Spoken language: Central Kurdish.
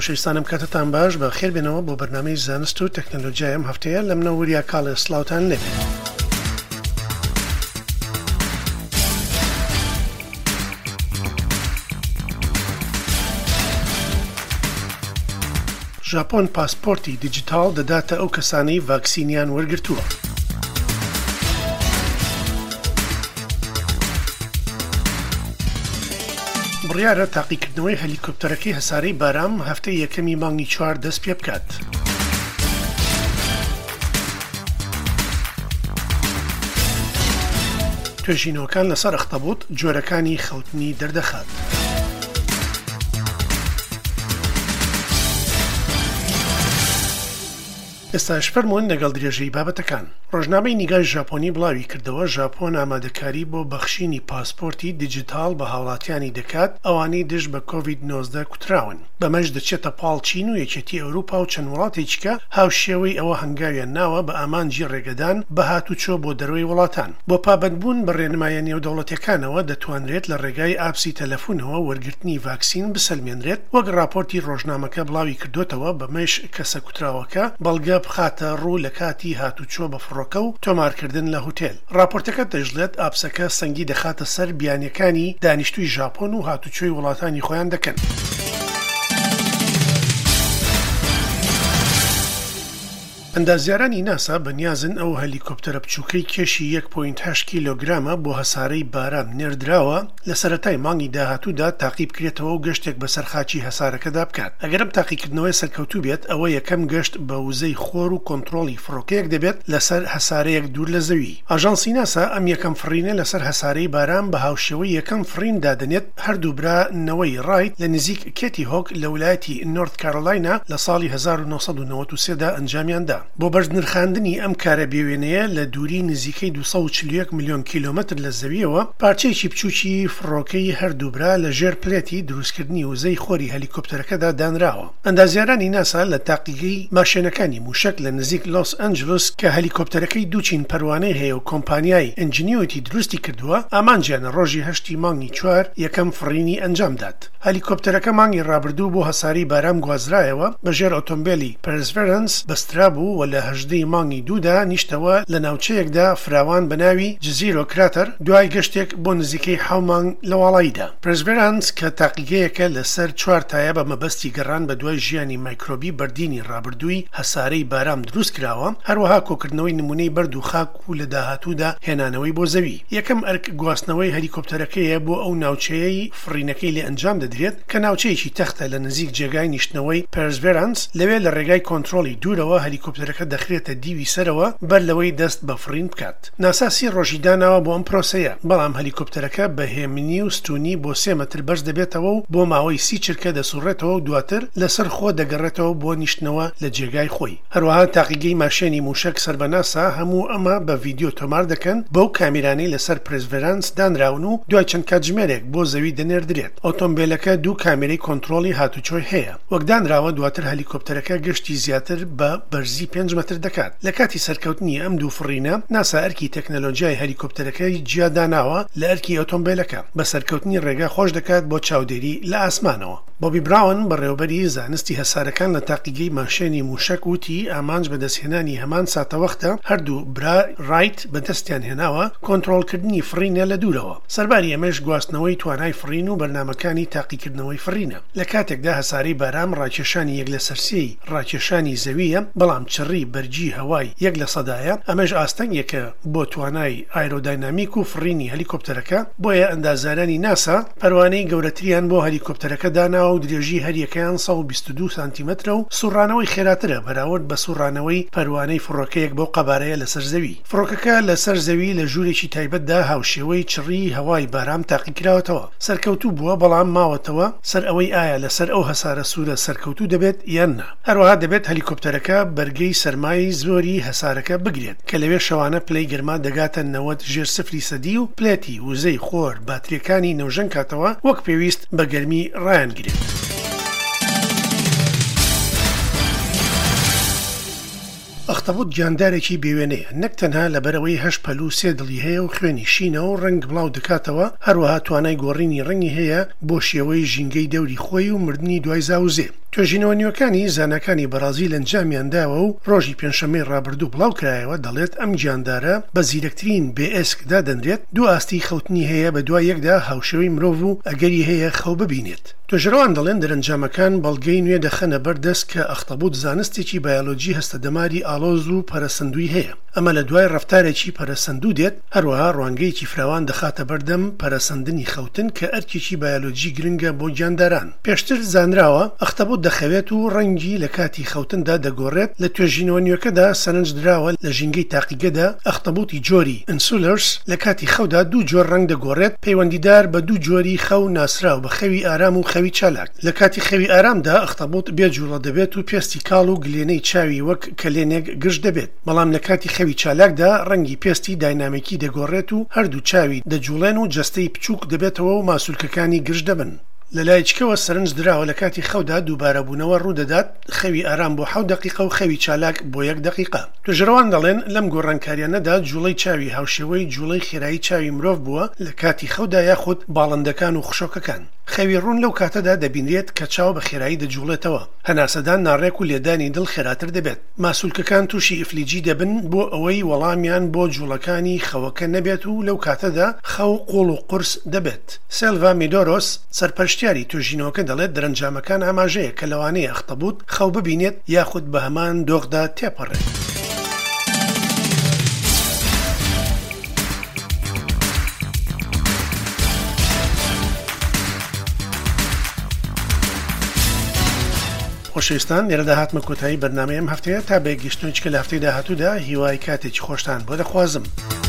خۆشەویستانم کاتتان باش بە خێربێنەوە بۆ بەرنامەی زانست و تەکنۆلۆژیای ئەم هەفتەیە لە منە وریا کاڵە سلااوتان لێبێ. ژاپۆن پاسپۆرتی دیجیتال دەداتە ئەو کەسانەی ڤاکسینیان وەرگرتووە. بڕیارە تاقیکردنەوەی هەلیکۆپتەرەکەی هەسارەی بارام هەفتەی یەکەمی مانگی 4 دەست پێ بکات. توێژینەوەکان لەسەر ئەختەبوت جۆرەکانی خەوتنی دەردەخات. ئێستاش فەرمونون لەگەڵ درێژەی بابەتەکان. ڕۆژنامەی نیگای ژاپۆنی بڵاوی کردەوە ژاپۆن ئامادەکاری بۆ بەخشینی پاسپۆرتی دیجیتال بە هاوڵاتیانی دەکات ئەوانەی دژ بە کۆڤید-19 کوتراون. بەمەش دەچێتە پاڵ چین و یەکێتی ئەوروپا و چەند وڵاتێکیکە هاوشێوەی ئەوە هەنگاویان ناوە بە ئامانجی ڕێگەدان بە هاتوچۆ بۆ دەروی وڵاتان. بۆ پابەندبوون بە ڕێنمایە نێودەوڵەتیەکانەوە دەتوانرێت لە ڕێگای ئاپسی تەلەفۆنەوە وەرگرتنی ڤاکسین بسەلمێنرێت وەک راپۆرتی ڕۆژنامەکە بڵاوی کردوتەوە بەمەش کەسە کوتراوەکە بەڵگە بخاتە ڕوو لە کاتی هاتوچۆ بە فڕۆکە و تۆمارکردن لە هوتێل. راپۆرتەکە دەژڵێت ئاپسەکە سەنگی دەخاتە سەر بیانیەکانی دانیشتووی ژاپۆن و هاتوچۆی وڵاتانی خۆیان دەکەن. ئەندازیارانی ناسا بەنیازن ئەو هەلیکۆپتەرە بچووکەی کێشی 1.8 کیلۆگرامە بۆ هەسارەی باران نێردراوە لە سەرەتای مانگی داهاتوودا تاقیب بکرێتەوە و گەشتێک بە سەرخاچی هەسارەکەدا بکات. ئەگەرم تاقیکردنەوەی سەرکەوتوو بێت ئەوە یەکەم گەشت بە وزەی خۆر و کۆنتڕۆڵی فڕۆکەیەک دەبێت لەسەر هەسارەیەک دوور لە زەوی. ئاژانسی ناسا ئەم یەکەم فڕینە لەسەر هەسارەی باران بە هاوشێوەی یەکەم فڕین دادنێت هەردوو برا نەوەی ڕایت لە نزیک کێتی هۆک لە ویلایەتی نۆرت کارۆلاینا لە ساڵی 1993دا ئەنجامیاندا. بۆ بەرزنرخاندنی ئەم کارە بێوێنەیە لە دووری نزیکەی 241 میلیۆن کیلۆمەتر لە زەویەوە پارچەیەکی بچووکی فڕۆکەی هەردووبرا لە ژێر پلێتی دروستکردنی وزەی خۆری هەلیکۆپتەرەکەدا دانراوە. ئەندازیارانی ناسا لە تاقیگەی ماشێنەکانی موشک لە نزیک لۆس ئەنجلس کە هەلیکۆپتەرەکەی دووچین پەروانەی هەیە و کۆمپانیای ئەنجینیۆتی دروستی کردووە ئامانجیانە ڕۆژی 8 مانگی 4 یەکەم فڕینی ئەنجام دات. هەلیکۆپتەرەکە مانگی ڕابردوو بۆ هەساری بارام گوازرایەوە بەژێر ئۆتۆمبیلی پرسڤێرەنس بەسترا بوو و لە 18 مانگی دوودا نیشتەوە لە ناوچەیەکدا فراوان بەناوی جزیرۆ کراتەر دوای گەشتێک بۆ نزیکەی 7 مانگ لە وڵاییدا. پرسڤێرەنس کە تاقیگەیەکە لەسەر 4 تایە بە مەبەستی گەڕان بە دوای ژیانی مایکرۆبی بەردینی ڕابردووی هەسارەی بارام دروست کراوە هەروەها کۆکردنەوەی نمونەی بەرد و خاک و لە داهاتوودا هێنانەوەی بۆ زەوی. یەکەم ئەرک گواستنەوەی هەلیکۆپتەرەکەیە بۆ ئەو ناوچەیەی فڕینەکەی لێ ئەنجام دەدرێت کە ناوچەیەکی تەختە لە نزیک جێگای نیشتنەوەی پرسڤێرەنس لەوێ لە ڕێگای کۆنتڕۆڵی دوورەوە هەلیکۆپتەرەکە دەخرێتە دیوی سەرەوە بەر لەوەی دەست بە فڕین بکات. ناسا 30 ڕۆژی داناوە بۆ ئەم پرۆسەیە بەڵام هەلیکۆپتەرەکە بە هێمنی و ستونی بۆ 3 مەتر بەرز دەبێتەوە و بۆ ماوەی 30 چرکە دەسوڕێتەوە و دواتر لەسەر خۆ دەگەڕێتەوە بۆ نیشتنەوە لە جێگای خۆی. هەروەها تاقیگەی ماشێنی موشک سەر بە ناسا هەموو ئەمە بە ڤیدیۆ تۆمار دەکەن بەو کامیرانەی لەسەر پرسڤێرەنس دانراون و دوای چەند کاتژمێرێک بۆ زەوی دەنێردرێت. ئۆتۆمبیلەکە دوو کامێرەی کۆنتڕۆڵی هاتوچۆی هەیە. وەک دانراوە دواتر هەلیکۆپتەرەکە گەشتی زیاتر بە بەرزی 5 مەتر دەکات. لە کاتی سەرکەوتنی ئەم دوو فڕینە ناسا ئەرکی تەکنەلۆژیای هەلیکۆپتەرەکەی جیاداناوە لە ئەرکی ئۆتۆمبیلەکە بە سەرکەوتنی ڕێگا خۆش دەکات بۆ چاودێری لە ئاسمانەوە. بۆبی براون بەڕێوەبەری زانستی هەسارەکان لە تاقیگەی ماشێنی موشک وتی ئامانج بەدەستهێنانی هەمان ساتەوەختە هەردوو برا ڕایت بەدەستیان هێناوە کۆنتڕۆڵکردنی فڕینە لە دوورەوە. سەرباری ئەمەش گواستنەوەی توانای فڕین و بەرنامەکانی تاقیکردنەوەی فڕینە. لە کاتێکدا هەسارەی بارام ڕاکێشانی یەک لە سەرسەی ڕاکێشانی زەویە بەڵام چڕی بەرجی هەوای 1% ئەمەش ئاستەنگێکە بۆ توانای ئایرۆداینامیک و فڕینی هەلیکۆپتەرەکە بۆیە ئەندازارانی ناسا پەروانەی گەورەتریان بۆ هەلیکۆپتەرەکە داناوە و درێژی هەریەکەیان 122 سانتیمەترە و سوڕانەوەی خێراترە بەراورد بە سوڕانەوەی پەروانەی فڕۆکەیەک بۆ قەبارەیە لەسەر زەوی. فڕۆکەکە لەسەر زەوی لە ژوورێکی تایبەتدا هاوشێوەی چڕی هەوای بارام تاقیکراوەتەوە. سەرکەوتوو بووە بەڵام ماوەتەوە سەر ئەوەی ئایا لەسەر ئەو هەسارە سوورە سەرکەوتوو دەبێت یان نا. هەروەها دەبێت هەلیکۆپتەرەکە بەرگەی سەرمای زۆری هەسارەکە بگرێت کە لەوێ شەوانە پلەی گەرما دەگاتە 90 ژێر 0% و پلێتی وزەی خۆر باتریەکانی نەوژەنگ کاتەوە وەک پێویست بە گەرمی ڕایانگرێت. ئەختەبوت گیاندارێکی بێوێنەیە، نەک تەنها لەبەرەوەی 8 پەلوو 3 دڵی هەیە و خوێنی شینە و ڕەنگ بڵاو دەکاتەوە، هەروەها توانای گۆڕینی ڕەنگی هەیە بۆ شێوەی ژینگەی دەوری خۆی و مردنی دوای زاوزێ. توێژینەوەنیەکانی زانەکانی بەرازیل ئەنجامیان داوە و ڕۆژی پێنجشەممەی ڕابردوو بڵاو کرایەوە دەڵێت ئەم گیاندارە بە زیرەکترین بێئسکدا دەنرێت، دوو ئاستی خەوتنی هەیە بە دوای یەکدا هاوشێوەی مرۆڤ و ئەگەری هەیە خەو ببینێت. توێژەرەوان دەڵێن دەرەنجامەکان بەڵگەی نوێ دەخەنە بەردەست کە ئەختەبوت زانستێکی بایۆلۆجی هەستەدەماری ئالۆز و پەرەسەندووی هەیە. ئەمە لە دوای ڕەفتارێکی پەرەسەندوو دێت، هەروەها ڕوانگەیەکی فراوان دەخاتە بەردەم پەرەسەندنی خەوتن کە ئەرکێکی بایۆلۆجی گرنگە بۆ گیانداران. پێشتر زانراوە ئەختەبوت دەخەوێت و ڕەنگی لە کاتی خەوتندا دەگۆڕێت. لە توێژینەوەنیەکەدا سەرنج دراوە لە ژینگەی تاقیگەدا ئەختەبوتی جۆری ئینسولەرس لە کاتی خەودا دوو جۆر ڕەنگ دەگۆڕێت، پەیوەندیدار بە دوو جۆری خەو ناسراو بە خەوی ئارام و خەوی چالاک. لە کاتی خەوی ئارامدا ئەختەبوت بێجوڵە دەبێت و پێستی کاڵ و گلێنەی چاوی وەک کەلێنێک گشت دەبێت، بەڵام لە کاتی خەوی چالاکدا ڕەنگی پێستی داینامیکی دەگۆڕێت و هەردوو چاوی دەجوڵێن و جەستەی بچووک دەبێتەوە و ماسوولکەکانی گشت دەبن. لەلایچکەوە سەرنج دراوە لە کاتی خەودا دووبارەبوونەوە ڕوودەدات، خەوی ئارام بۆ 7 دقیقە و خەوی چالاک بۆ 1 دقیقە. توێژەرەوان دەڵێن لەم گۆڕانکاریانەدا جوڵەی چاوی هاوشێوەی جوڵەی خێرایی چاوی مرۆڤ بووە لە کاتی خەودا یاخود باڵندەکان و خشۆکەکان. خەوی ڕوون لەو کاتەدا دەبینرێت کە چاو بە خێرایی دەجوڵێتەوە، هەناسەدان ناڕێک و لێدانی دڵ خێراتر دەبێت. ماسوولکەکان تووشی ئیفلیجی دەبن بۆ ئەوەی وەڵامیان بۆ جوڵەکانی خەوەکە نەبێت و لەو کاتەدا خەو قوڵ و قورس دەبێت. سێلڤا میدۆرۆس سەرپەرشتیاری توێژینەوەکە دەڵێت دەرەنجامەکان ئاماژەیە کە لەوانەیە ئەختەبوت خەو ببینێت یاخود بە هەمان دۆخدا تێپەڕێت. خۆشەویستان، لێرەدا هاتمە کۆتایی بەرنامەی ئەم هەفتەیە تا بەیەک گەشتنەوەیەکە لە هەفتەی داهاتوودا هیوای کاتێکی خۆشتان بۆ دەخوازم.